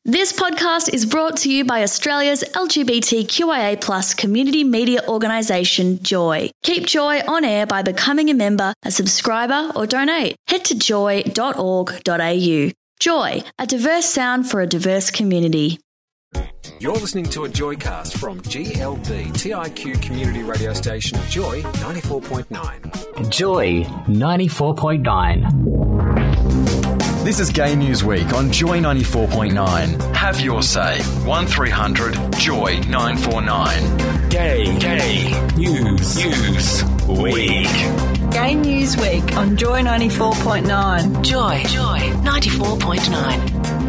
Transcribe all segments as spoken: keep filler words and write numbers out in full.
This podcast is brought to you by Australia's L G B T Q I A plus community media organisation, Joy. Keep Joy on air by becoming a member, a subscriber or donate. Head to joy dot org dot a u. Joy, a diverse sound for a diverse community. You're listening to a Joycast from G L B T I Q community radio station Joy ninety-four point nine. Joy ninety-four point nine. This is Gay News Week on Joy ninety-four point nine. Have your say. one three hundred joy nine four nine. Gay, gay, news, news, week. Gay News Week on Joy ninety-four point nine. Joy, Joy ninety-four point nine.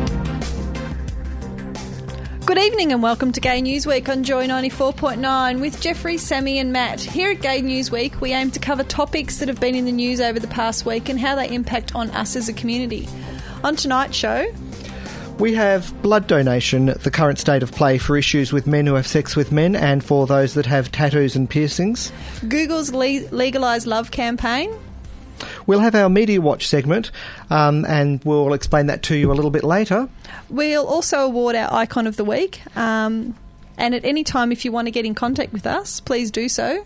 Good evening and welcome to Gay News Week on Joy ninety-four point nine with Jeffrey, Sammy and Matt. Here at Gay News Week, we aim to cover topics that have been in the news over the past week and how they impact on us as a community. On tonight's show, we have blood donation, the current state of play for issues with men who have sex with men and for those that have tattoos and piercings. Google's le- Legalise Love campaign. We'll have our Media Watch segment, um, and we'll explain that to you a little bit later. We'll also award our Icon of the Week, um, and at any time if you want to get in contact with us, please do so.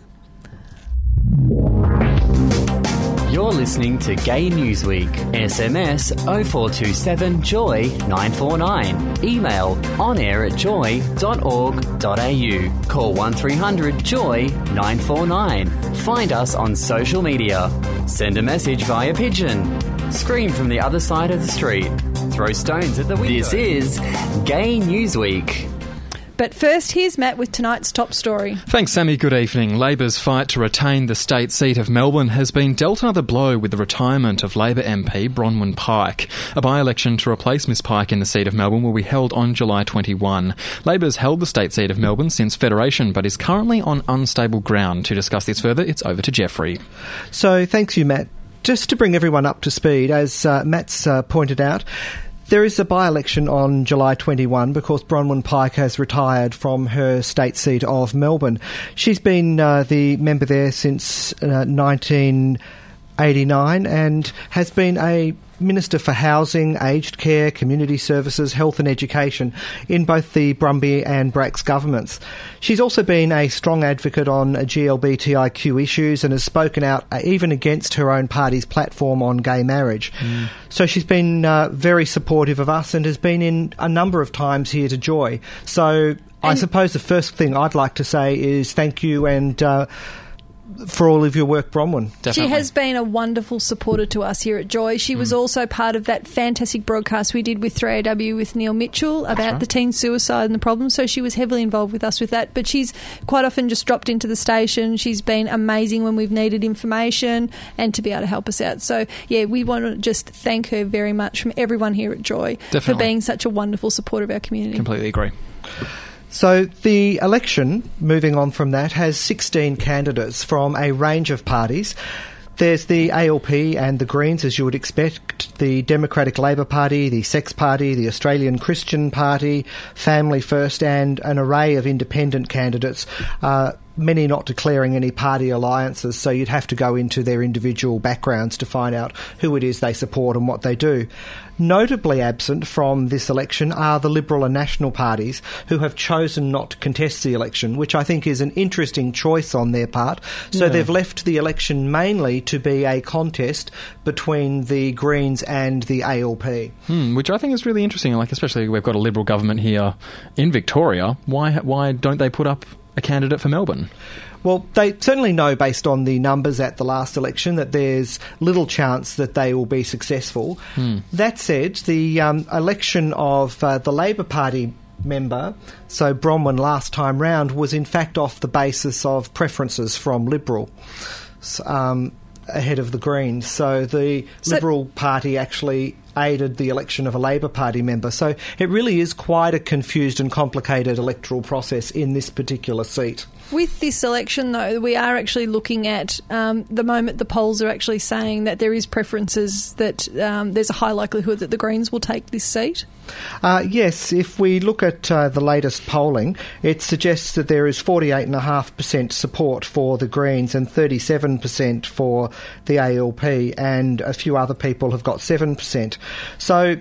You're listening to Gay News Week. S M S oh four two seven joy nine four nine. Email onair at joy dot org dot a u. Call one three hundred joy nine four nine. Find us on social media. Send a message via pigeon. Scream from the other side of the street. Throw stones at the window. This is Gay News Week. But first, here's Matt with tonight's top story. Thanks, Sammy. Good evening. Labor's fight to retain the state seat of Melbourne has been dealt another blow with the retirement of Labor M P Bronwyn Pike. A by-election to replace Miss Pike in the seat of Melbourne will be held on July twenty-first. Labor's held the state seat of Melbourne since Federation, but is currently on unstable ground. To discuss this further, it's over to Jeffrey. So, thanks you, Matt. Just to bring everyone up to speed, as uh, Matt's uh, pointed out, there is a by-election on July twenty-first because Bronwyn Pike has retired from her state seat of Melbourne. She's been uh, the member there since uh, nineteen eighty-nine and has been a Minister for Housing, Aged Care, Community Services, Health and Education in both the Brumby and Bracks governments. She's also been a strong advocate on G L B T I Q issues and has spoken out uh, even against her own party's platform on gay marriage. Mm. So she's been uh, very supportive of us and has been in a number of times here to Joy. So and I suppose the first thing I'd like to say is thank you and uh, for all of your work, Bronwyn. Definitely. She has been a wonderful supporter to us here at Joy. She mm. was also part of that fantastic broadcast we did with three A W with Neil Mitchell about right. the teen suicide and the problem, so she was heavily involved with us with that. But she's quite often just dropped into the station. She's been amazing when we've needed information and to be able to help us out. So, yeah, we want to just thank her very much from everyone here at Joy Definitely. for being such a wonderful supporter of our community. Completely agree. So the election, moving on from that, has sixteen candidates from a range of parties. There's the A L P and the Greens, as you would expect, the Democratic Labor Party, the Sex Party, the Australian Christian Party, Family First, and an array of independent candidates, uh, many not declaring any party alliances, so you'd have to go into their individual backgrounds to find out who it is they support and what they do. Notably absent from this election are the Liberal and National parties who have chosen not to contest the election, which I think is an interesting choice on their part. So yeah. they've left the election mainly to be a contest between the Greens and the A L P. Hmm, which I think is really interesting, like especially we've got a Liberal government here in Victoria. Why, why don't they put up a candidate for Melbourne? Well, they certainly know, based on the numbers at the last election, that there's little chance that they will be successful. Hmm. That said, the um, election of uh, the Labor Party member, so Bronwyn last time round, was in fact off the basis of preferences from Liberal um, ahead of the Greens. So the so Liberal Party actually aided the election of a Labor Party member. So it really is quite a confused and complicated electoral process in this particular seat. With this election, though, we are actually looking at um, the moment the polls are actually saying that there is preferences, that um, there's a high likelihood that the Greens will take this seat. Uh, yes, if we look at uh, the latest polling, it suggests that there is forty-eight point five percent support for the Greens and thirty-seven percent for the A L P, and a few other people have got seven percent. So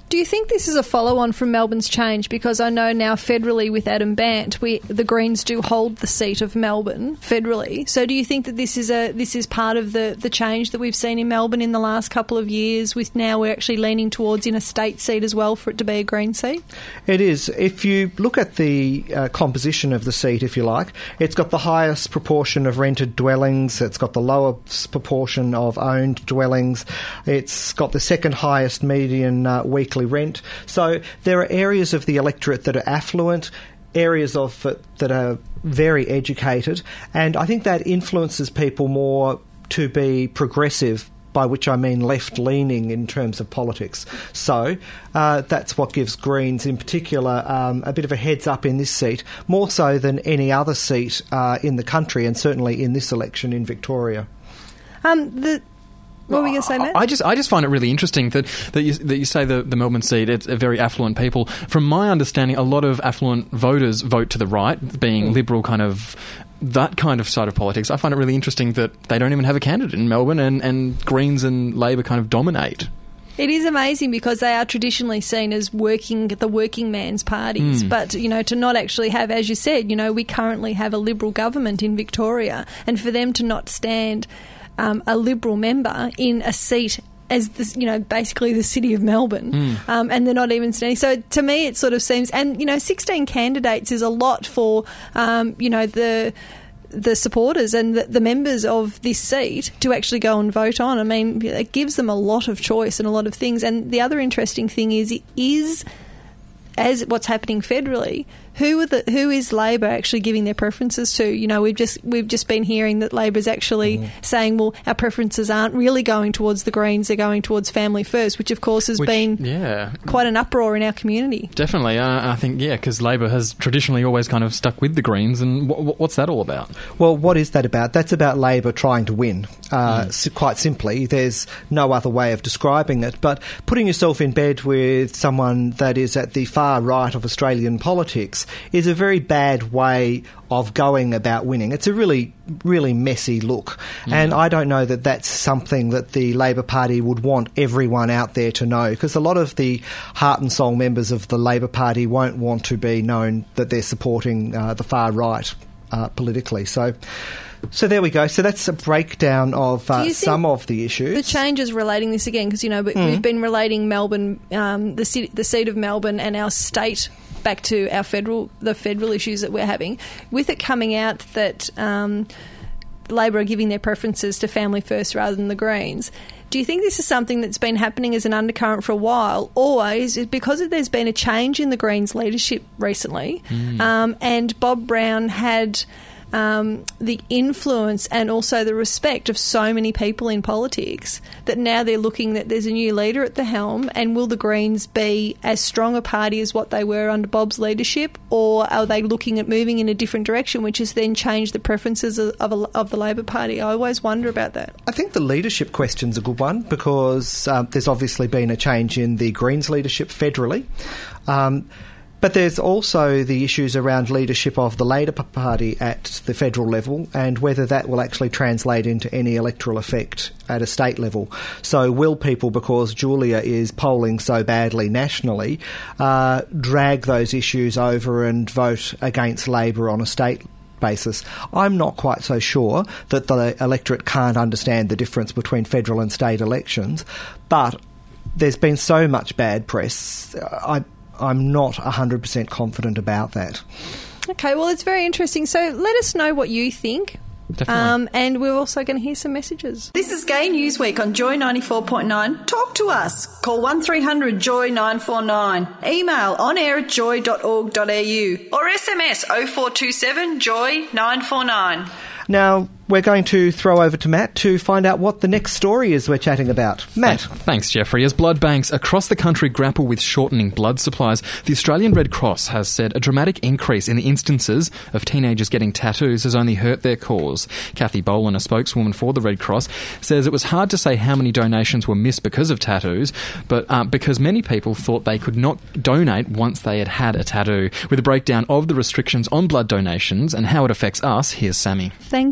Do you think this is a follow-on from Melbourne's change? Because I know now federally with Adam Bant, we the Greens do hold the seat of Melbourne federally. So do you think that this is a this is part of the, the change that we've seen in Melbourne in the last couple of years, with now we're actually leaning towards in a state seat as well for it to be a Green seat? It is. If you look at the uh, composition of the seat, if you like, it's got the highest proportion of rented dwellings, it's got the lowest proportion of owned dwellings, it's got the second highest median uh, weekly rent. So there are areas of the electorate that are affluent, areas of it that are very educated, and I think that influences people more to be progressive, by which I mean left-leaning in terms of politics. So uh, that's what gives Greens in particular um, a bit of a heads-up in this seat, more so than any other seat uh, in the country, and certainly in this election in Victoria. Um, the What were you going to say, Matt? I just, I just find it really interesting that, that, you, that you say the, the Melbourne seat, it's a very affluent people. From my understanding, a lot of affluent voters vote to the right, being mm. Liberal kind of, that kind of side of politics. I find it really interesting that they don't even have a candidate in Melbourne, and, and Greens and Labor kind of dominate. It is amazing because they are traditionally seen as working the working man's parties. Mm. But, you know, to not actually have, as you said, you know, we currently have a Liberal government in Victoria, and for them to not stand Um, a Liberal member in a seat as, the, you know, basically the city of Melbourne, mm. um, and they're not even standing. So to me it sort of seems, and, you know, sixteen candidates is a lot for, um, you know, the the supporters and the, the members of this seat to actually go and vote on. I mean, it gives them a lot of choice and a lot of things. And the other interesting thing is, it is, as what's happening federally, who are the who is Labor actually giving their preferences to? You know, we've just we've just been hearing that Labor's actually mm. saying, well, our preferences aren't really going towards the Greens; they're going towards Family First, which of course has which, been yeah. quite an uproar in our community. Definitely, uh, I think yeah, because Labor has traditionally always kind of stuck with the Greens, and w- what's that all about? Well, what is that about? That's about Labor trying to win. Uh, mm. Quite simply, there's no other way of describing it. But putting yourself in bed with someone that is at the far right of Australian politics is a very bad way of going about winning. It's a really, really messy look. Mm. And I don't know that that's something that the Labor Party would want everyone out there to know, because a lot of the heart and soul members of the Labor Party won't want to be known that they're supporting uh, the far right uh, politically. So... So there we go. So that's a breakdown of uh, some of the issues. The changes relating this again, because, you know, mm. we've been relating Melbourne, um, the, city, the seat of Melbourne and our state back to our federal, the federal issues that we're having. With it coming out that um, Labor are giving their preferences to Family First rather than the Greens, do you think this is something that's been happening as an undercurrent for a while, or is it because there's been a change in the Greens leadership recently, mm. um, and Bob Brown had... Um, the influence and also the respect of so many people in politics, that now they're looking that there's a new leader at the helm, and will the Greens be as strong a party as what they were under Bob's leadership, or are they looking at moving in a different direction, which has then changed the preferences of, of, a, of the Labor Party? I always wonder about that. I think the leadership question's a good one, because um, there's obviously been a change in the Greens leadership federally. Um, But there's also the issues around leadership of the Labor Party at the federal level, and whether that will actually translate into any electoral effect at a state level. So will people, because Julia is polling so badly nationally, uh, drag those issues over and vote against Labor on a state basis? I'm not quite so sure that the electorate can't understand the difference between federal and state elections, but there's been so much bad press. I I'm not one hundred percent confident about that. Okay, well, it's very interesting. So let us know what you think. Definitely. Um, and we're also going to hear some messages. This is Gay Newsweek on Joy ninety-four point nine. Talk to us. Call one three hundred joy nine four nine. Email onair at joy dot org dot a u or S M S oh four two seven joy nine four nine. Now, we're going to throw over to Matt to find out what the next story is we're chatting about. Matt. Thanks, Jeffrey. As blood banks across the country grapple with shortening blood supplies, the Australian Red Cross has said a dramatic increase in the instances of teenagers getting tattoos has only hurt their cause. Kathy Boland, a spokeswoman for the Red Cross, says it was hard to say how many donations were missed because of tattoos, but uh, because many people thought they could not donate once they had had a tattoo. With a breakdown of the restrictions on blood donations and how it affects us, here's Sammy. Thanks, Matt.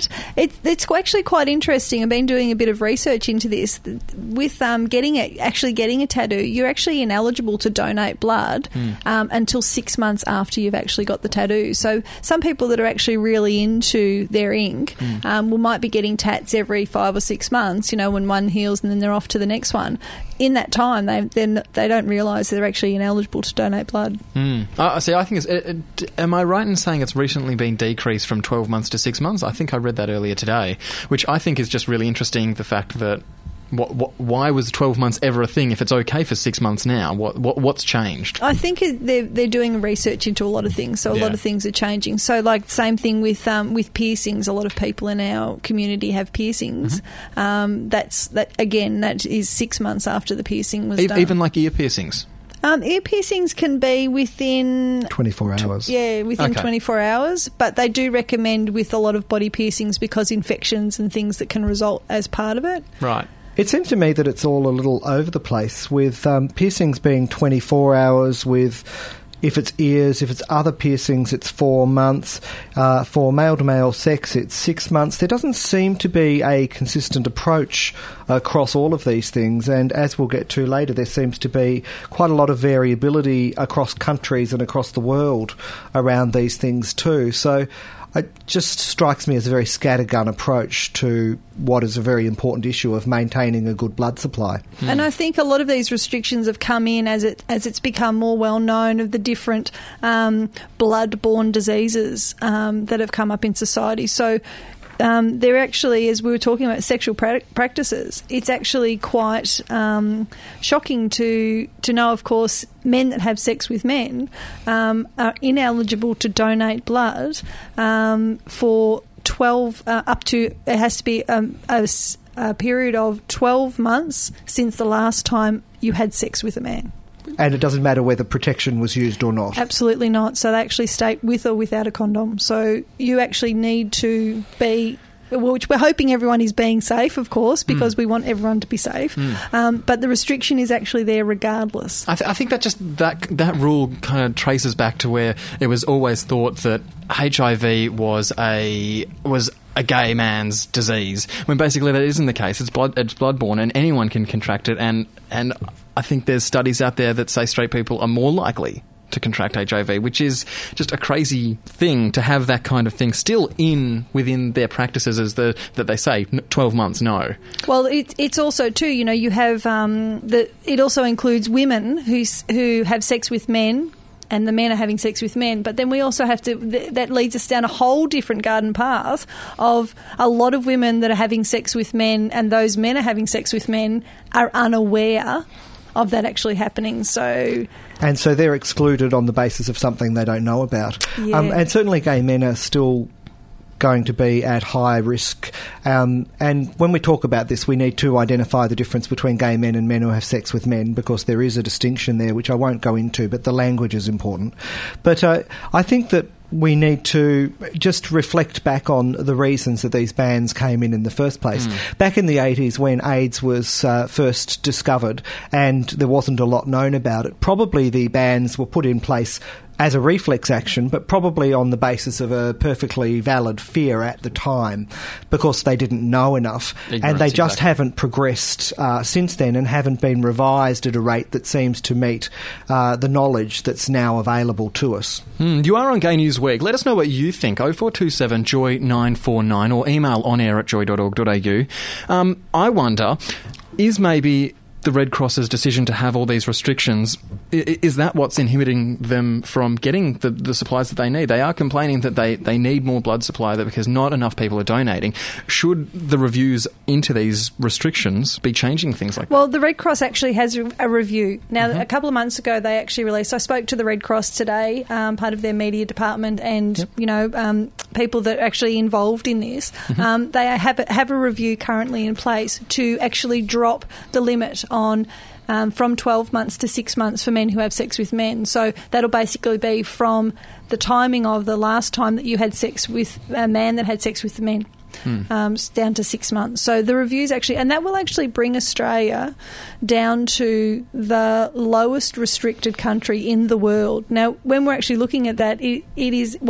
that. It, it's actually quite interesting. I've been doing a bit of research into this. With um, getting it, actually getting a tattoo, you're actually ineligible to donate blood mm. um, until six months after you've actually got the tattoo. So some people that are actually really into their ink mm. um, will might be getting tats every five or six months, you know, when one heals and then they're off to the next one. In that time, they then they don't realise they're actually ineligible to donate blood. Mm. Uh, see, I think it's... It, it, am I right in saying it's recently been decreased from twelve months to six months? I think I read that earlier today, which I think is just really interesting, the fact that What, what, why was twelve months ever a thing if it's okay for six months now? What, what What's changed? I think they're, they're doing research into a lot of things, so a yeah. lot of things are changing. So, like, same thing with um, with piercings. A lot of people in our community have piercings. Mm-hmm. Um, that's that again. That is six months after the piercing was e- done. Even like ear piercings. Um, ear piercings can be within twenty-four hours. T- yeah, within okay. twenty-four hours. But they do recommend with a lot of body piercings because infections and things that can result as part of it. Right. It seems to me that it's all a little over the place, with um, piercings being twenty-four hours, with, if it's ears, if it's other piercings, it's four months. Uh, for male-to-male sex, it's six months. There doesn't seem to be a consistent approach across all of these things, and as we'll get to later, there seems to be quite a lot of variability across countries and across the world around these things too. So it just strikes me as a very scattergun approach to what is a very important issue of maintaining a good blood supply. Mm. And I think a lot of these restrictions have come in as it as it's become more well known of the different um, blood-borne diseases um, that have come up in society. So Um, they're actually, as we were talking about sexual pra- practices, it's actually quite um, shocking to to know, of course, men that have sex with men um, are ineligible to donate blood um, for twelve uh, up to, it has to be um, a, a period of twelve months since the last time you had sex with a man. And it doesn't matter whether protection was used or not? Absolutely not. So they actually state with or without a condom. So you actually need to be, which we're hoping everyone is being safe, of course, because mm. we want everyone to be safe. Mm. Um, but the restriction is actually there regardless. I, th- I think that just that that rule kind of traces back to where it was always thought that H I V was a was a gay man's disease, when basically that isn't the case. It's blood it's bloodborne, and anyone can contract it. And and I think there's studies out there that say straight people are more likely to contract H I V, which is just a crazy thing to have that kind of thing still in within their practices, as the that they say twelve months no. Well, it, it's also too, you know, you have um, the it also includes women who who have sex with men, and the men are having sex with men. But then we also have to, th- that leads us down a whole different garden path of a lot of women that are having sex with men, and those men are having sex with men are unaware of that actually happening. So, and so they're excluded on the basis of something they don't know about. Yeah. Um, and certainly gay men are still going to be at high risk. Um, and when we talk about this, we need to identify the difference between gay men and men who have sex with men, because there is a distinction there, which I won't go into, but the language is important. But uh, I think that we need to just reflect back on the reasons that these bans came in in the first place. Mm. Back in the eighties, when AIDS was uh, first discovered and there wasn't a lot known about it, probably the bans were put in place as a reflex action, but probably on the basis of a perfectly valid fear at the time, because they didn't know enough. Ignorance, and they just exactly. haven't progressed uh, since then, and haven't been revised at a rate that seems to meet uh, the knowledge that's now available to us. Mm, you are on Gay News Week. Let us know what you think. oh four two seven joy nine four nine or email onair at joy dot org dot a u. Um, I wonder, is maybe the Red Cross's decision to have all these restrictions, is that what's inhibiting them from getting the, the supplies that they need? They are complaining that they, they need more blood supply because not enough people are donating. Should the reviews into these restrictions be changing things like well, that? Well, the Red Cross actually has a review. Now, mm-hmm. a couple of months ago, they actually released... I spoke to the Red Cross today, um, part of their media department, and, yep. you know, um, people that are actually involved in this. Mm-hmm. Um, they have a, have a review currently in place to actually drop the limit on um, from twelve months to six months for men who have sex with men. So that'll basically be from the timing of the last time that you had sex with a man that had sex with the men. Hmm. Um, down to six months. So the reviews actually, and that will actually bring Australia down to the lowest restricted country in the world. Now, when we're actually looking at that, it, it is, well,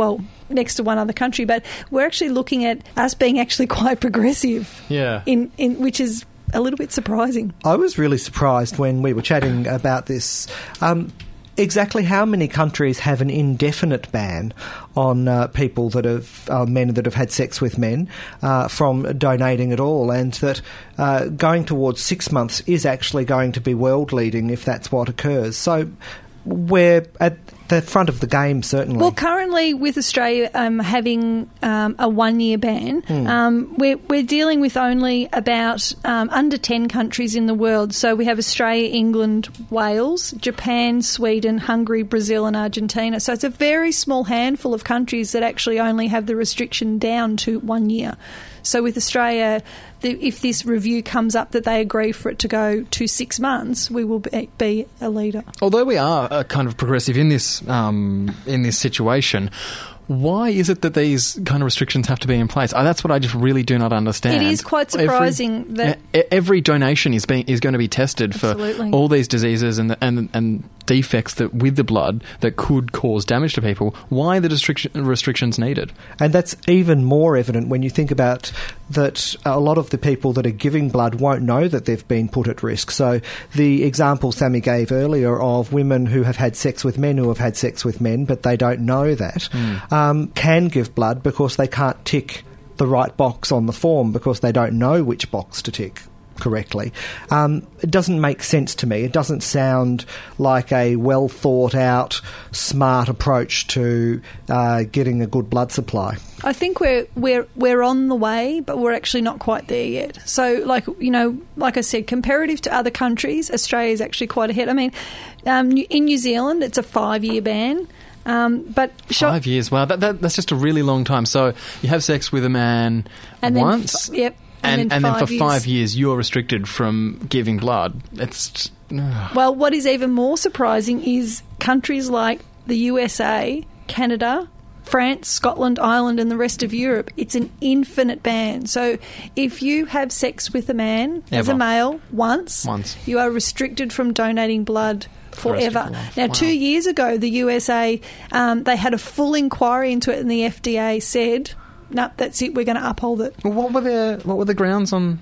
next to one other country, but we're actually looking at us being actually quite progressive. Yeah. In, in which is a little bit surprising. I was really surprised when we were chatting about this. Um, exactly how many countries have an indefinite ban on uh, people that have, uh, men that have had sex with men uh, from donating at all, and that uh, going towards six months is actually going to be world leading if that's what occurs. So we're at the front of the game, certainly. Well, currently with Australia um, having um, a one-year ban, mm. um, we're, we're dealing with only about um, under ten countries in the world. So we have Australia, England, Wales, Japan, Sweden, Hungary, Brazil and Argentina. So it's a very small handful of countries that actually only have the restriction down to one year. So with Australia, the, if this review comes up that they agree for it to go to six months, we will be, be a leader. Although we are uh, kind of progressive in this um, in this situation, why is it that these kind of restrictions have to be in place? Uh, that's what I just really do not understand. It is quite surprising every, that e- every donation is being is going to be tested Absolutely. for all these diseases and the, and and defects that with the blood that could cause damage to people. Why are the restriction, restrictions needed? And that's even more evident when you think about that a lot of the people that are giving blood won't know that they've been put at risk. So the example Sammy gave earlier of women who have had sex with men who have had sex with men, but they don't know that, mm. um, can give blood because they can't tick the right box on the form because they don't know which box to tick correctly. Um, it doesn't make sense to me. It doesn't sound like a well thought out, smart approach to uh, getting a good blood supply. I think we're we're we're on the way, but we're actually not quite there yet. So, like you know, like I said, comparative to other countries, Australia is actually quite ahead. I mean, um, in New Zealand, it's a five-year ban. Um, but Five years, wow, that, that, that's just a really long time. So you have sex with a man and once, then, yep. And, and, and then for years. five years you're restricted from giving blood. It's just, uh. Well, what is even more surprising is countries like the U S A, Canada, France, Scotland, Ireland and the rest of Europe, it's an infinite ban. So if you have sex with a man Ever. as a male once, once, you are restricted from donating blood forever. Now, wow. two years ago, the U S A, um, they had a full inquiry into it and the F D A said, no, that's it, we're going to uphold it. Well, what were the what were the grounds on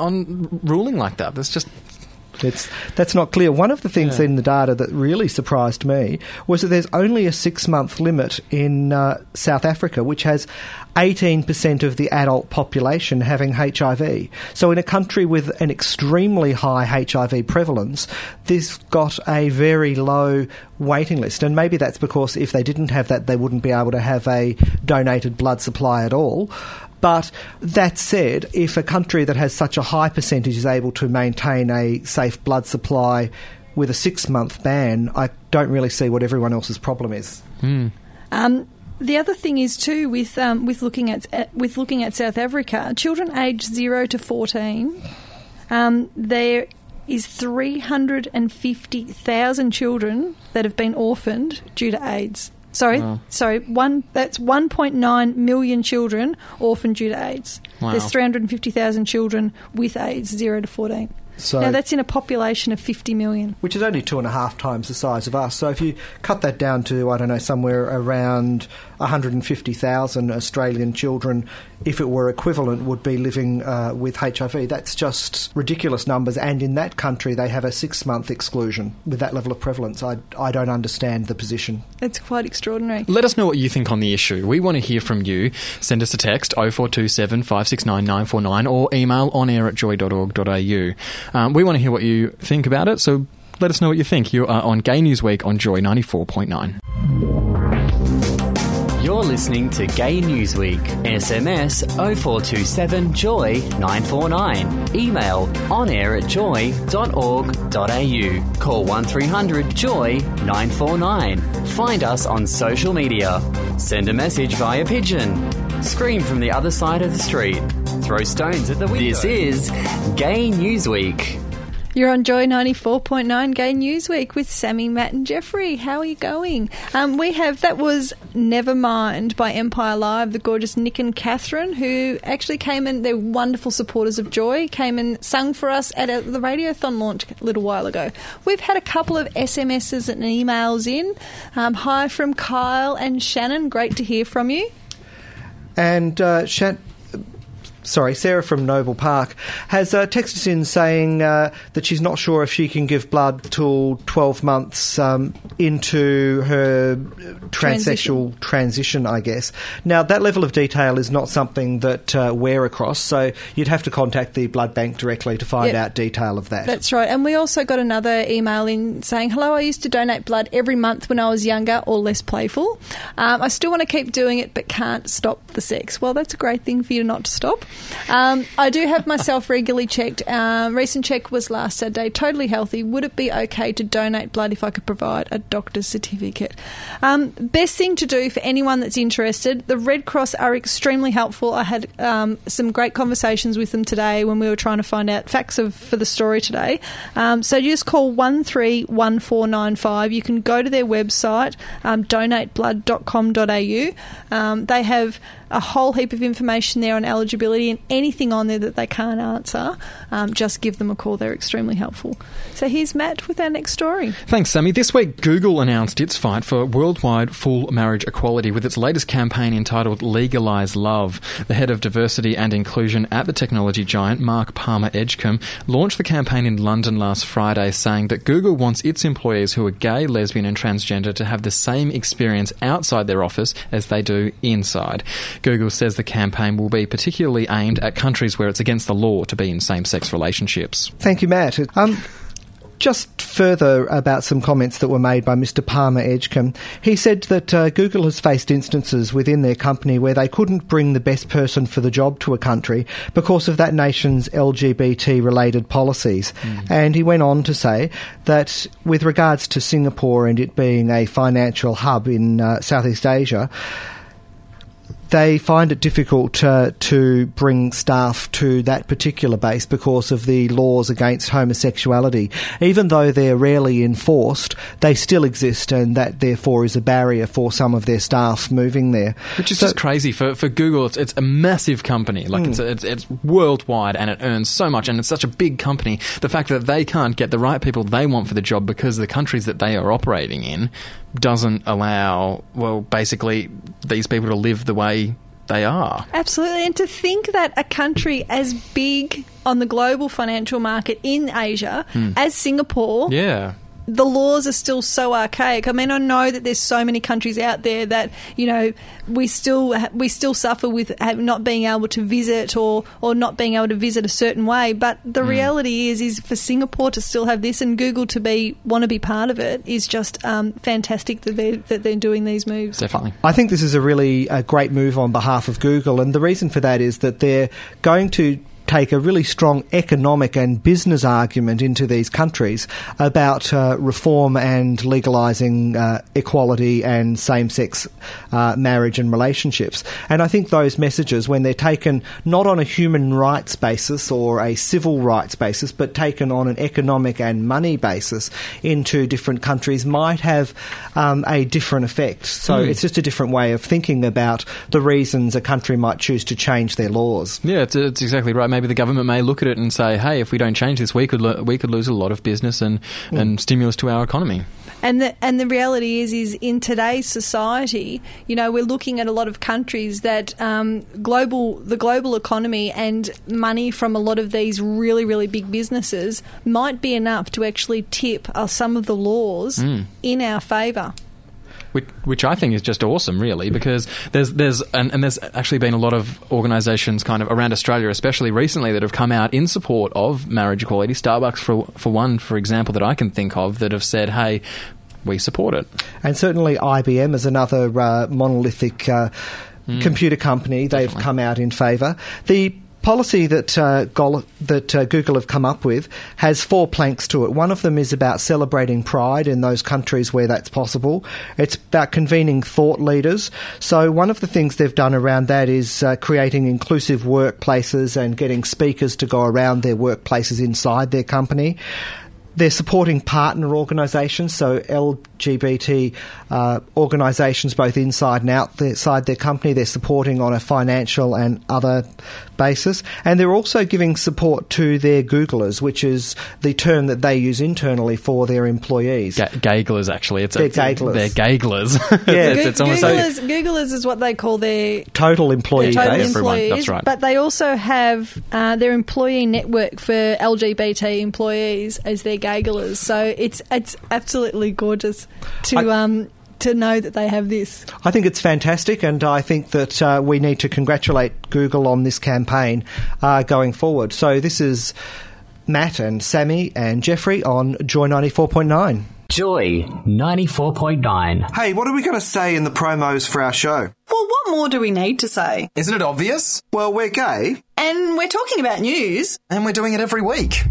on ruling like that? That's just... It's, that's not clear. One of the things yeah. in the data that really surprised me was that there's only a six-month limit in uh, South Africa, which has eighteen percent of the adult population having H I V. So in a country with an extremely high H I V prevalence, this got a very low waiting list. And maybe that's because if they didn't have that, they wouldn't be able to have a donated blood supply at all. But that said, if a country that has such a high percentage is able to maintain a safe blood supply with a six-month ban, I don't really see what everyone else's problem is. Mm. Um, the other thing is too with um, with looking at uh, with looking at South Africa, children aged zero to fourteen, um, there is three hundred and fifty thousand children that have been orphaned due to AIDS. Sorry, wow. sorry. One that's one point nine million children orphaned due to AIDS. Wow. There's three hundred and fifty thousand children with AIDS, zero to fourteen. So, now that's in a population of fifty million, which is only two and a half times the size of us. So if you cut that down to, I don't know, somewhere around one hundred and fifty thousand Australian children, if it were equivalent, would be living uh, with H I V. That's just ridiculous numbers. And in that country, they have a six-month exclusion with that level of prevalence. I, I don't understand the position. It's quite extraordinary. Let us know what you think on the issue. We want to hear from you. Send us a text oh four two seven, five six nine, nine four nine or email onair at joy dot org dot a u. Um, we want to hear what you think about it, so let us know what you think. You are on Gay News Week on Joy ninety-four point nine. You're listening to Gay News Week. S M S oh four two seven joy nine four nine. Email onair at joy dot org dot a u. Call one three hundred joy nine four nine. Find us on social media. Send a message via pigeon. Scream from the other side of the street. Throw stones at the window. This is Gay News Week. You're on Joy ninety-four point nine Gay Newsweek with Sammy, Matt and Jeffrey. How are you going? Um, we have, that was Nevermind by Empire Live, the gorgeous Nick and Catherine, who actually came in, they're wonderful supporters of Joy, came and sung for us at a, the Radiothon launch a little while ago. We've had a couple of S M Ses and emails in. Um, hi from Kyle and Shannon, great to hear from you. And uh, Shan- Sorry, Sarah from Noble Park has uh, texted us in saying uh, that she's not sure if she can give blood till twelve months um, into her transsexual transition. transition, I guess. Now, that level of detail is not something that uh, we're across, so you'd have to contact the blood bank directly to find yep. out detail of that. That's right. And we also got another email in saying, hello, I used to donate blood every month when I was younger or less playful. Um, I still want to keep doing it but can't stop the sex. Well, that's a great thing for you not to stop. Um, I do have myself regularly checked. Um, recent check was last Saturday, totally healthy. Would it be okay to donate blood if I could provide a doctor's certificate? Um, best thing to do for anyone that's interested, the Red Cross are extremely helpful. I had um, some great conversations with them today when we were trying to find out facts of, for the story today. Um, so just call one three one four nine five. You can go to their website, um, donate blood dot com dot a u. Um, they have a whole heap of information there on eligibility, and anything on there that they can't answer, um, just give them a call. They're extremely helpful. So here's Matt with our next story. Thanks, Sammy. This week, Google announced its fight for worldwide full marriage equality with its latest campaign entitled Legalise Love. The head of diversity and inclusion at the technology giant, Mark Palmer Edgecombe, launched the campaign in London last Friday, saying that Google wants its employees who are gay, lesbian and transgender to have the same experience outside their office as they do inside. Google says the campaign will be particularly aimed at countries where it's against the law to be in same-sex relationships. Thank you, Matt. Um, just further about some comments that were made by Mister Palmer Edgecombe. He said that uh, Google has faced instances within their company where they couldn't bring the best person for the job to a country because of that nation's L G B T-related policies. Mm. And he went on to say that with regards to Singapore and it being a financial hub in uh, Southeast Asia, they find it difficult uh, to bring staff to that particular base because of the laws against homosexuality. Even though they're rarely enforced, they still exist, and that therefore is a barrier for some of their staff moving there. Which is so, just crazy. For for Google, it's, it's a massive company. Like mm. it's, it's it's worldwide, and it earns so much, and it's such a big company. The fact that they can't get the right people they want for the job because the countries that they are operating in doesn't allow, well, basically these people to live the way they are. Absolutely. And to think that a country as big on the global financial market in Asia mm. as Singapore, yeah, the laws are still so archaic. I mean, I know that there's so many countries out there that, you know, we still we still suffer with not being able to visit or, or not being able to visit a certain way. But the mm. reality is, is for Singapore to still have this and Google to be want to be part of it is just um, fantastic that they're, that they're doing these moves. Definitely. I think this is a really a great move on behalf of Google, and the reason for that is that they're going to take a really strong economic and business argument into these countries about uh, reform and legalising uh, equality and same-sex uh, marriage and relationships. And I think those messages, when they're taken not on a human rights basis or a civil rights basis, but taken on an economic and money basis into different countries, might have um, a different effect. So mm. it's just a different way of thinking about the reasons a country might choose to change their laws. Yeah, it's, it's exactly right. Maybe the government may look at it and say, hey, if we don't change this, we could lo- we could lose a lot of business and, mm. and stimulus to our economy. And the and the reality is, is in today's society, you know, we're looking at a lot of countries that um, global the global economy and money from a lot of these really, really big businesses might be enough to actually tip uh, some of the laws mm. in our favour. Which, which I think is just awesome, really, because there's there's and, and there's actually been a lot of organisations kind of around Australia, especially recently, that have come out in support of marriage equality. Starbucks, for for one, for example, that I can think of, that have said, "Hey, we support it." And certainly I B M is another uh, monolithic uh, mm, computer company. They've definitely. come out in favour. The policy that uh, Gol- that uh, Google have come up with has four planks to it. One of them is about celebrating pride in those countries where that's possible. It's about convening thought leaders. So one of the things they've done around that is uh, creating inclusive workplaces and getting speakers to go around their workplaces inside their company. They're supporting partner organisations, so L G B T uh, organisations both inside and outside their company. They're supporting on a financial and other basis. And they're also giving support to their Googlers, which is the term that they use internally for their employees. Ga- Gaglers, actually. It's they're a, Gaglers. They're Gaglers. Yeah. it's, it's almost Googlers, like Googlers is what they call their total employee total base. Everyone, employees, that's right. but they also have uh, their employee network for L G B T employees as their Gaglers. So it's it's absolutely gorgeous to I- um to know that they have this. I think it's fantastic, and I think that uh, we need to congratulate Google on this campaign uh, going forward. So this is Matt and Sammy and Jeffrey on Joy ninety-four point nine. Joy ninety-four point nine. Hey, what are we going to say in the promos for our show? Well, what more do we need to say? Isn't it obvious? Well, we're gay. And we're talking about news. And we're doing it every week.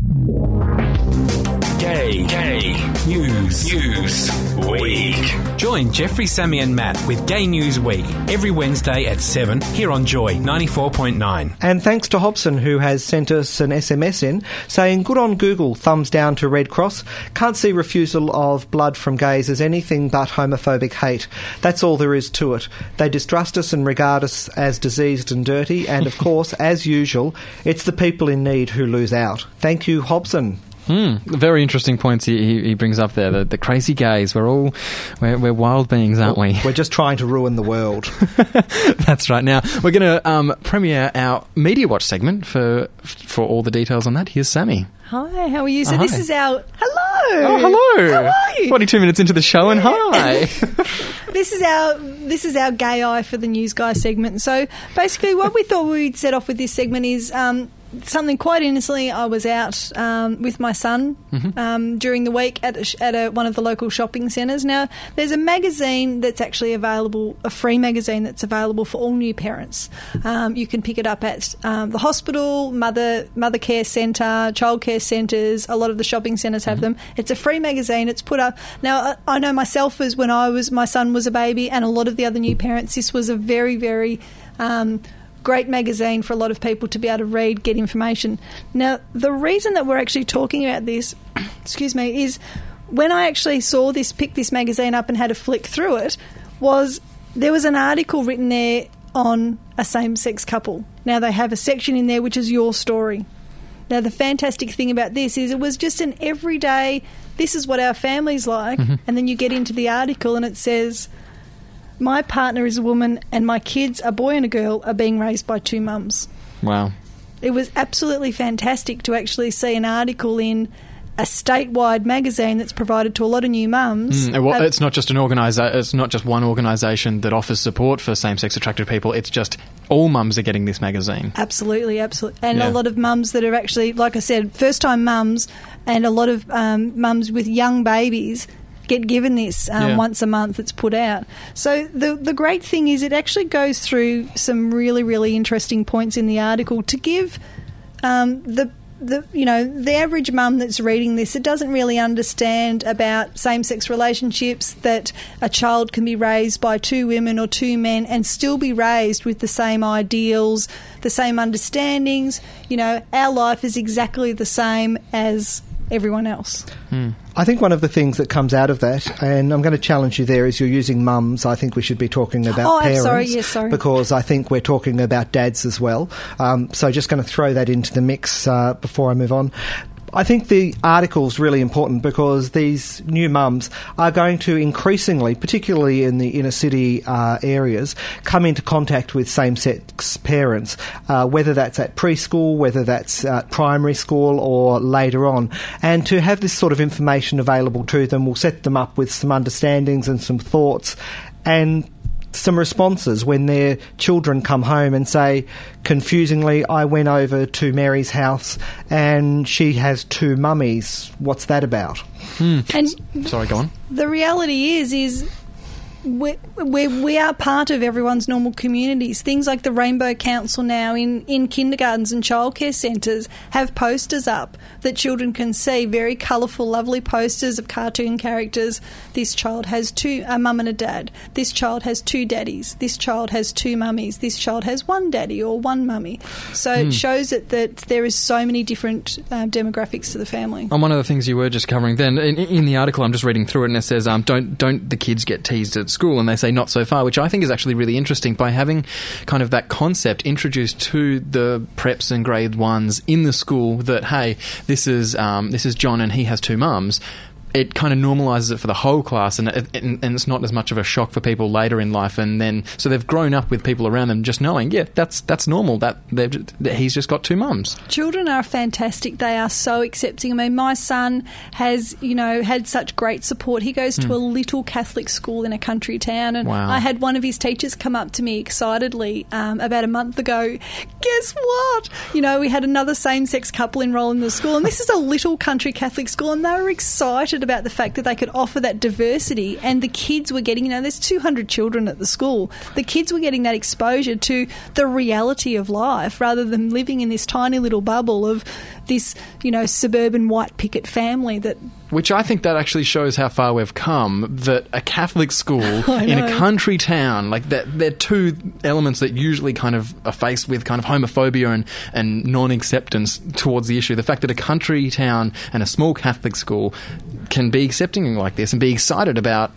Gay, gay, news, news, week. Join Jeffrey, Sammy and Matt with Gay News Week every Wednesday at seven here on Joy ninety-four point nine. And thanks to Hobson, who has sent us an S M S in saying, good on Google, thumbs down to Red Cross. Can't see refusal of blood from gays as anything but homophobic hate. That's all there is to it. They distrust us and regard us as diseased and dirty, and of course, as usual, it's the people in need who lose out. Thank you, Hobson. Hmm, very interesting points he, he, he brings up there. The, the crazy gays. We're all we're, we're wild beings, aren't we? We're just trying to ruin the world. That's right. Now we're going to um, premiere our Media Watch segment. For for all the details on that, here's Sammy. Hi, how are you? So Oh, this hi. is our hello. Oh, hello! How are you? Forty-two minutes into the show, and hi. This is our this is our gay eye for the news guy segment. So basically, what we thought we'd set off with this segment is um, something quite innocently. I was out um, with my son Mm-hmm. um, during the week at a, sh- at a, one of the local shopping centres. Now, there's a magazine that's actually available, a free magazine that's available for all new parents. Um, you can pick it up at um, the hospital, mother mother care centre, childcare centres. A lot of the shopping centres have Mm-hmm. them. It's a free magazine. It's put up. Now, I, I know myself as when I was my son was a baby, and a lot of the other new parents. This was a very very um, great magazine for a lot of people to be able to read, get information. Now, the reason that we're actually talking about this, excuse me, is when I actually saw this, picked this magazine up and had a flick through it, was there was an article written there on a same-sex couple. Now, they have a section in there which is your story. Now, the fantastic thing about this is it was just an everyday, this is what our family's like, Mm-hmm. and then you get into the article and it says, my partner is a woman and my kids, a boy and a girl, are being raised by two mums. Wow. It was absolutely fantastic to actually see an article in a statewide magazine that's provided to a lot of new mums. Mm, well, Uh, it's not just an organisa- It's not just one organisation that offers support for same-sex attracted people. It's just all mums are getting this magazine. Absolutely, absolutely. And Yeah. a lot of mums that are actually, like I said, first-time mums, and a lot of um, mums with young babies get given this um, Yeah. once a month. It's put out. So the the great thing is it actually goes through some really, really interesting points in the article to give um, the the you know the average mum that's reading this, it doesn't really understand about same-sex relationships, that a child can be raised by two women or two men and still be raised with the same ideals, the same understandings. You know, our life is exactly the same as everyone else. I think one of the things that comes out of that, and I'm going to challenge you there, is you're using mums. I think we should be talking about Oh, I'm parents. sorry, yes, sorry. Because I think we're talking about dads as well. Um, so just going to throw that into the mix uh, before I move on. I think the article's really important because these new mums are going to increasingly, particularly in the inner city uh, areas, come into contact with same-sex parents, uh, whether that's at preschool, whether that's at primary school or later on. And to have this sort of information available to them will set them up with some understandings and some thoughts and some responses when their children come home and say, confusingly, I went over to Mary's house and she has two mummies. What's that about? And Sorry, go on. the reality is, is we we we are part of everyone's normal communities. Things like the Rainbow Council now in, in kindergartens and childcare centres have posters up that children can see, very colourful, lovely posters of cartoon characters. This child has two, a mum and a dad. This child has two daddies. This child has two mummies. This child has one daddy or one mummy. So mm. it shows that, that there is so many different um, demographics to the family. And one of the things you were just covering then, in, in the article, I'm just reading through it, and it says, um, don't, don't the kids get teased at school? And they say not so far, which I think is actually really interesting. By having kind of that concept introduced to the preps and grade ones in the school that, hey, this is um, this is John and he has two mums, it kind of normalises it for the whole class, and, it, and and it's not as much of a shock for people later in life. And then so they've grown up with people around them just knowing, yeah, that's that's normal. That, that he's just got two mums. Children are fantastic. They are so accepting. I mean, my son has, you know, had such great support. He goes to mm. a little Catholic school in a country town, and wow. I had one of his teachers come up to me excitedly um, about a month ago. Guess what? You know, we had another same-sex couple enroll in the school, and this is a little country Catholic school, and they were excited about the fact that they could offer that diversity, and the kids were getting, you know, there's two hundred children at the school. The kids were getting that exposure to the reality of life rather than living in this tiny little bubble of this, you know, suburban white picket family that... Which I think that actually shows how far we've come, that a Catholic school in a country town, like that, they're two elements that usually kind of are faced with kind of homophobia and, and non-acceptance towards the issue. The fact that a country town and a small Catholic school can be accepting like this and be excited about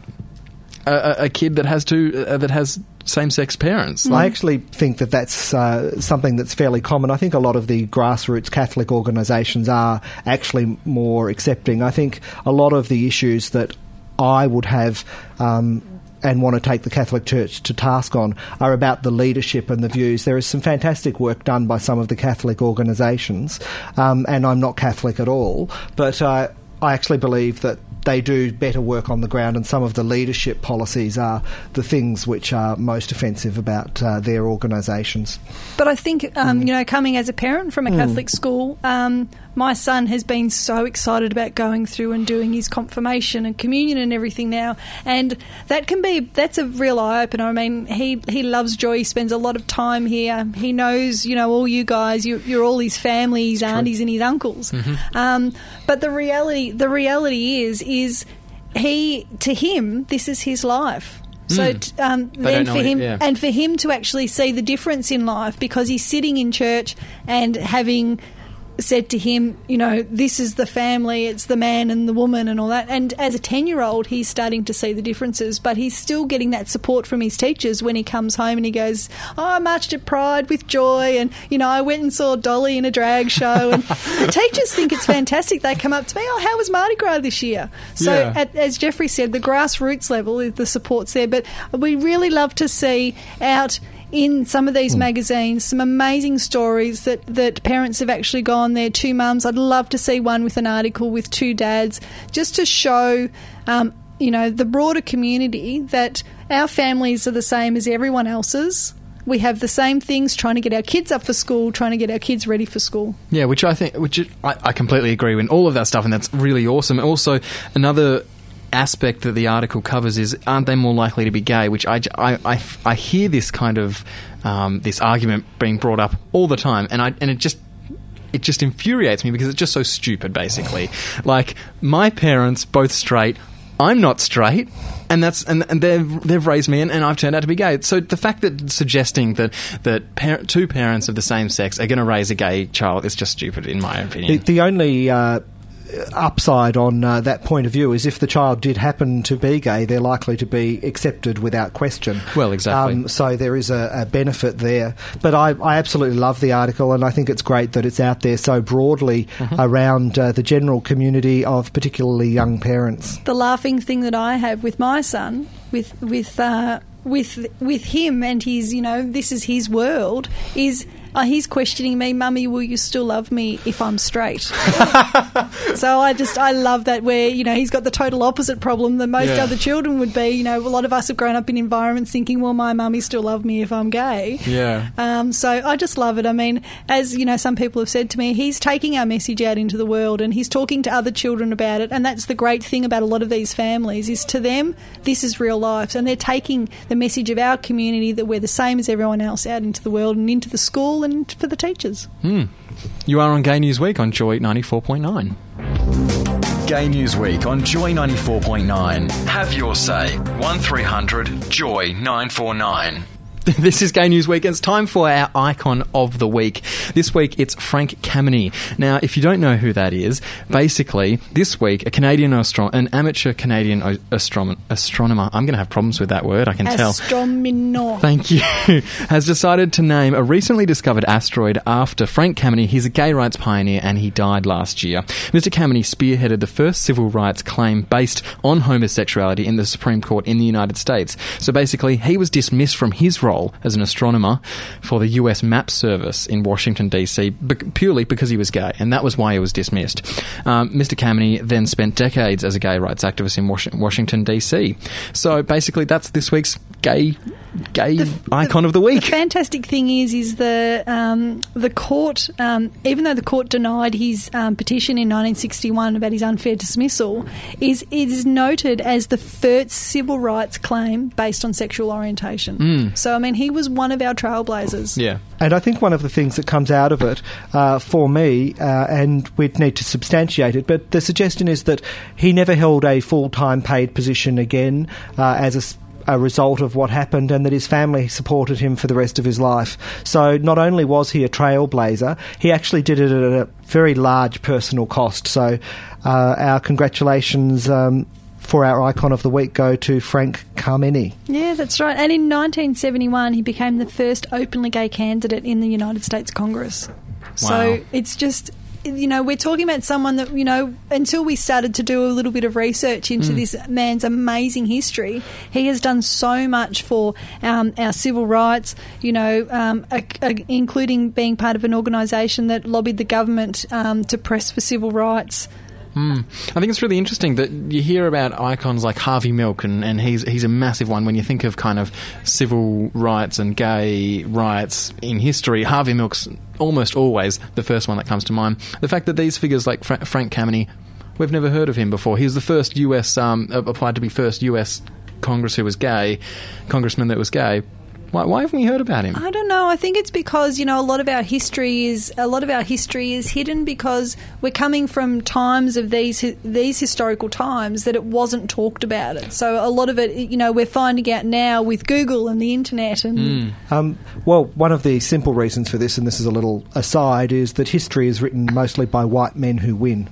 a, a kid that has two, uh, that has same-sex parents. I actually think that that's uh, something that's fairly common. I think a lot of the grassroots Catholic organisations are actually more accepting. I think a lot of the issues that I would have um, and want to take the Catholic Church to task on are about the leadership and the views. There is some fantastic work done by some of the Catholic organisations, um, and I'm not Catholic at all, but uh, I actually believe that they do better work on the ground, and some of the leadership policies are the things which are most offensive about uh, their organisations. But I think, um, mm. you know, coming as a parent from a mm. Catholic school, um, my son has been so excited about going through and doing his confirmation and communion and everything now, and that can be, that's a real eye-opener. I mean, he, he loves Joy, he spends a lot of time here, he knows, you know, all you guys, you, you're all his family, his aunties and his uncles. Mm-hmm. Um, but the reality, the reality is, is he, to him, this is his life. So mm. um, then for it, him, yeah. and for him to actually see the difference in life, because he's sitting in church and having said to him, you know, this is the family, it's the man and the woman and all that. And as a ten-year-old, he's starting to see the differences, but he's still getting that support from his teachers when he comes home and he goes, oh, I marched at Pride with Joy, and, you know, I went and saw Dolly in a drag show. And the teachers think it's fantastic. They come up to me, oh, how was Mardi Gras this year? So yeah. at, as Jeffrey said, the grassroots level, the support's there, but we really love to see out in some of these mm. magazines some amazing stories that, that parents have actually gone there, two mums. I'd love to see one with an article with two dads, just to show, um, you know, the broader community that our families are the same as everyone else's. We have the same things, trying to get our kids up for school, trying to get our kids ready for school. Yeah, which I think, which I, I completely agree with all of that stuff, and that's really awesome. Also, another aspect that the article covers is, aren't they more likely to be gay? Which I, I, I, I hear this kind of um, this argument being brought up all the time, and I and it just it just infuriates me because it's just so stupid. Basically, like, my parents both straight, I'm not straight, and that's and, and they've they've raised me, and, and I've turned out to be gay. So the fact that suggesting that that par- two parents of the same sex are going to raise a gay child is just stupid, in my opinion. The, the only uh, upside on uh, that point of view is if the child did happen to be gay, they're likely to be accepted without question. Well, exactly. Um, so there is a, a benefit there. But I, I absolutely love the article, and I think it's great that it's out there so broadly mm-hmm. around uh, the general community of particularly young parents. The laughing thing that I have with my son, with with uh, with with him and his, you know, this is his world, is uh, he's questioning me, Mummy, will you still love me if I'm straight? So I just, I love that where, you know, he's got the total opposite problem than most Yeah. other children would be. You know, a lot of us have grown up in environments thinking, well, my mummy still love me if I'm gay. Yeah. Um, so I just love it. I mean, as, you know, some people have said to me, he's taking our message out into the world and he's talking to other children about it. And that's the great thing about a lot of these families is to them, this is real life. And they're taking the message of our community that we're the same as everyone else out into the world and into the school and for the teachers. Hmm. You are on Gay News Week on Joy ninety-four point nine. Gay News Week on Joy ninety-four point nine. Have your say. one three hundred joy nine four nine. This is Gay News Week. It's time for our icon of the week. This week, it's Frank Kameny. Now, if you don't know who that is, basically, this week, a Canadian astro- an amateur Canadian o- astrom- astronomer, I'm going to have problems with that word, I can tell. Astronomer. Thank you. Has decided to name a recently discovered asteroid after Frank Kameny. He's a gay rights pioneer and he died last year. Mister Kameny spearheaded the first civil rights claim based on homosexuality in the Supreme Court in the United States. So basically, he was dismissed from his role as an astronomer for the U S MAP service in Washington, D C, be- purely because he was gay, and that was why he was dismissed. Um, Mister Kameny then spent decades as a gay rights activist in Was- Washington, D C. So basically, that's this week's gay gay The- icon of the week. The fantastic thing is, is the um, the court, um, even though the court denied his um, petition in nineteen sixty-one about his unfair dismissal, is it is noted as the first civil rights claim based on sexual orientation. Mm. So, I mean, he was one of our trailblazers. Yeah. And I think one of the things that comes out of it uh, for me, uh, and we'd need to substantiate it, but the suggestion is that he never held a full-time paid position again uh, as a s- a result of what happened, and that his family supported him for the rest of his life. So not only was he a trailblazer, he actually did it at a very large personal cost. So uh, our congratulations um, for our icon of the week go to Frank Kameny. Yeah, that's right. And in nineteen seventy-one, he became the first openly gay candidate in the United States Congress. So Wow. it's just, you know, we're talking about someone that, you know, until we started to do a little bit of research into Mm. this man's amazing history, he has done so much for um, our civil rights, you know, um, a, a, including being part of an organisation that lobbied the government um, to press for civil rights. Hmm. I think it's really interesting that you hear about icons like Harvey Milk, and, and he's he's a massive one when you think of kind of civil rights and gay rights in history. Harvey Milk's almost always the first one that comes to mind. The fact that these figures like Fra- Frank Kameny, we've never heard of him before. He was the first U S um, applied to be first U S Congress who was gay, congressman that was gay. Why, why haven't we heard about him? I don't know. I think it's because, you know, a lot of our history is a lot of our history is hidden because we're coming from times of these these historical times that it wasn't talked about. It. So a lot of it, you know, we're finding out now with Google and the internet. And Mm. Um, well, one of the simple reasons for this, and this is a little aside, is that history is written mostly by white men who win.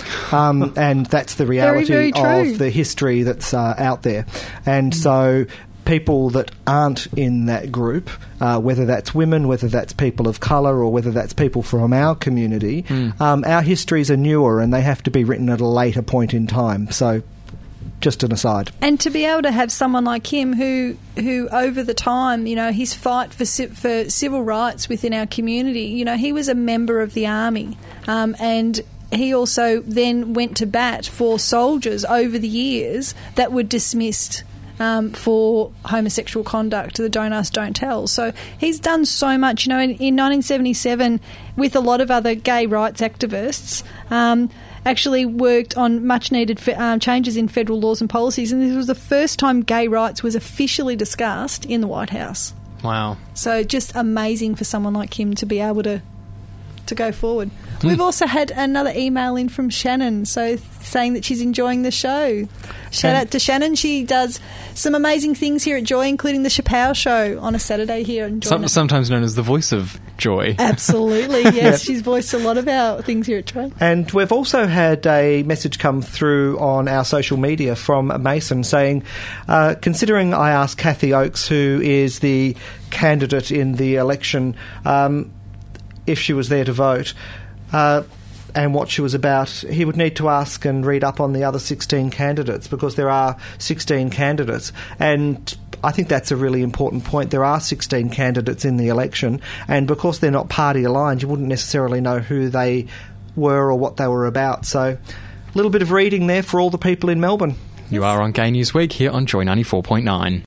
Um, and that's the reality very true. of the history that's uh, out there. And so people that aren't in that group, uh, whether that's women, whether that's people of colour, or whether that's people from our community, Mm. um, our histories are newer and they have to be written at a later point in time. So just an aside. And to be able to have someone like him who, who over the time, you know, his fight for ci- for civil rights within our community, you know, he was a member of the army, um, and he also then went to bat for soldiers over the years that were dismissed Um, for homosexual conduct, the Don't Ask, Don't Tell. So he's done so much. You know, in, in nineteen seventy-seven, with a lot of other gay rights activists, um, actually worked on much-needed fe- um, changes in federal laws and policies, and this was the first time gay rights was officially discussed in the White House. Wow. So just amazing for someone like him to be able to to go forward. We've also had another email in from Shannon, so saying that she's enjoying the show. Shout And- out to Shannon. She does some amazing things here at Joy, including the Chappelle Show on a Saturday here in Joy. Some, sometimes known as the voice of Joy. Absolutely, yes. She's voiced a lot of our things here at Joy. And we've also had a message come through on our social media from Mason saying, uh, considering I asked Kathy Oakes, who is the candidate in the election, um, if she was there to vote, uh, and what she was about, he would need to ask and read up on the other sixteen candidates, because there are sixteen candidates. And I think that's a really important point. There are sixteen candidates in the election, and because they're not party aligned, you wouldn't necessarily know who they were or what they were about. So a little bit of reading there for all the people in Melbourne. You are on Gay News Week here on Joy ninety-four point nine.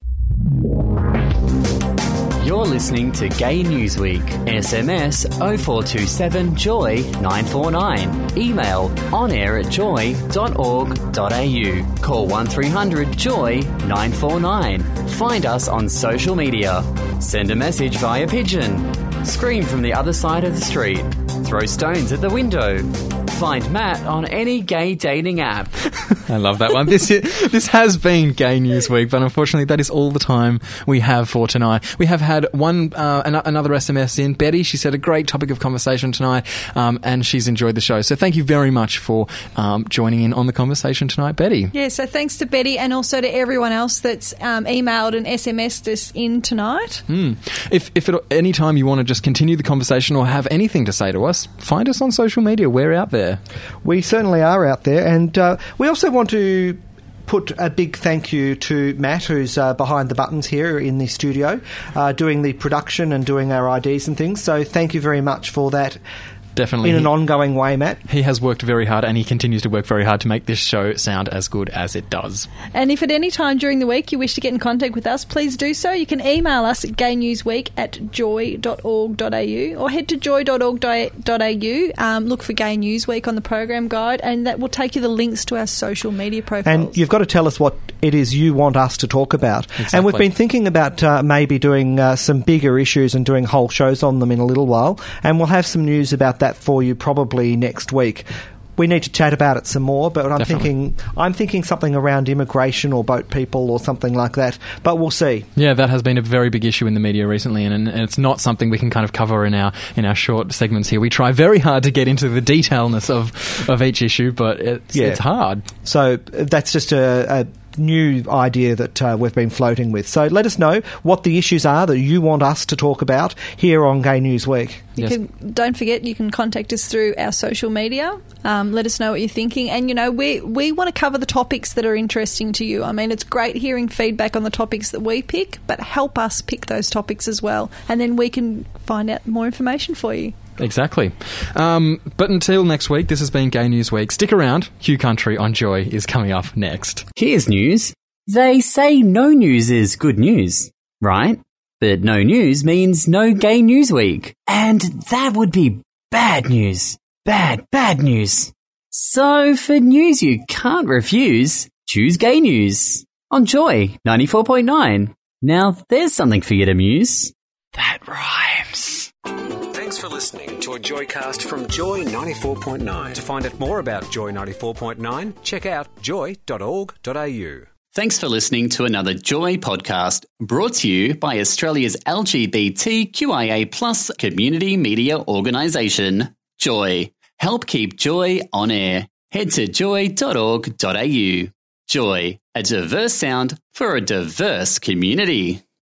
You're listening to Gay Newsweek. S M S oh four two seven joy nine four nine. Email onair at joy dot org dot a u. Call one three hundred joy nine four nine. Find us on social media. Send a message via pigeon. Scream from the other side of the street. Throw stones at the window. Find Matt on any gay dating app. I love that one. This this has been Gay News Week, but unfortunately that is all the time we have for tonight. We have had one uh, an- another S M S in. Betty, she said a great topic of conversation tonight, um, and she's enjoyed the show. So thank you very much for um, joining in on the conversation tonight, Betty. Yeah, so thanks to Betty and also to everyone else that's um, emailed and S M S'd us in tonight. Mm. If, if at any time you want to just continue the conversation or have anything to say to us, find us on social media. We're out there. We certainly are out there, and uh, we also want to put a big thank you to Matt, who's uh, behind the buttons here in the studio, uh, doing the production and doing our I Ds and things. So thank you very much for that. Definitely. In an ongoing way, Matt. He has worked very hard, and he continues to work very hard to make this show sound as good as it does. And if at any time during the week you wish to get in contact with us, please do so. You can email us at gaynewsweek at joy dot org dot a u or head to joy dot org dot a u, um, look for Gay News Week on the program guide, and that will take you the links to our social media profiles. And you've got to tell us what it is you want us to talk about. Exactly. And we've been thinking about uh, maybe doing uh, some bigger issues and doing whole shows on them in a little while, and we'll have some news about that for you probably next week. We need to chat about it some more, but I'm Definitely. thinking I'm thinking something around immigration or boat people or something like that, but we'll see. Yeah, that has been a very big issue in the media recently, and, and it's not something we can kind of cover in our in our short segments here. We try very hard to get into the detailness of, of each issue, but it's, Yeah. it's hard. So that's just a, a new idea that uh, we've been floating with. So let us know what the issues are that you want us to talk about here on Gay News Week. You Yes. can, don't forget, you can contact us through our social media. Um, let us know what you're thinking. And, you know, we, we want to cover the topics that are interesting to you. I mean, it's great hearing feedback on the topics that we pick, but help us pick those topics as well. And then we can find out more information for you. Exactly. Um, but until next week, this has been Gay News Week. Stick around. Q Country on Joy is coming up next. Here's news. They say no news is good news, right? But no news means no Gay News Week. And that would be bad news. Bad, bad news. So for news you can't refuse, choose Gay News on Joy ninety-four point nine. Now there's something for you to muse. That rhymes. Thanks for listening to a Joycast from Joy ninety-four point nine. To find out more about Joy ninety-four point nine, check out joy dot org dot a u. Thanks for listening to another Joy podcast brought to you by Australia's L G B T Q I A plus community media organisation, Joy. Help keep Joy on air. Head to joy dot org dot a u. Joy, a diverse sound for a diverse community.